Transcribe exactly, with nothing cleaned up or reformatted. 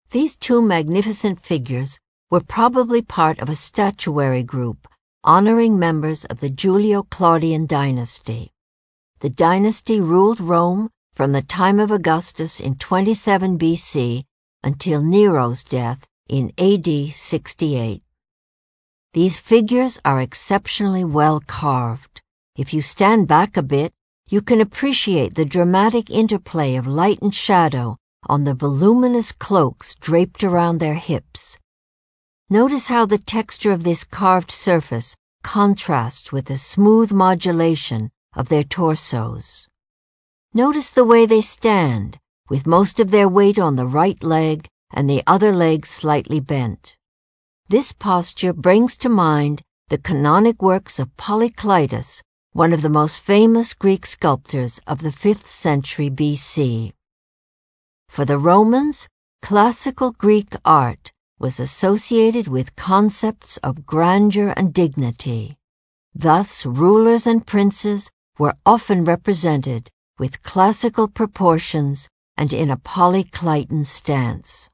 These two magnificent figures were probably part of a statuary group honoring members of the Julio-Claudian dynasty. The dynasty ruled Rome from the time of Augustus in twenty-seven B C until Nero's death in A D sixty-eight. These figures are exceptionally well carved. If you stand back a bit, you can appreciate the dramatic interplay of light and shadow on the voluminous cloaks draped around their hips. Notice how the texture of this carved surface contrasts with the smooth modulation of their torsos. Notice the way they stand, with most of their weight on the right leg and the other leg slightly bent. This posture brings to mind the canonic works of Polykleitos, one of the most famous Greek sculptors of the fifth century B C. For the Romans, classical Greek art was associated with concepts of grandeur and dignity. Thus, rulers and princes were often represented with classical proportions and in a Polykleiton stance.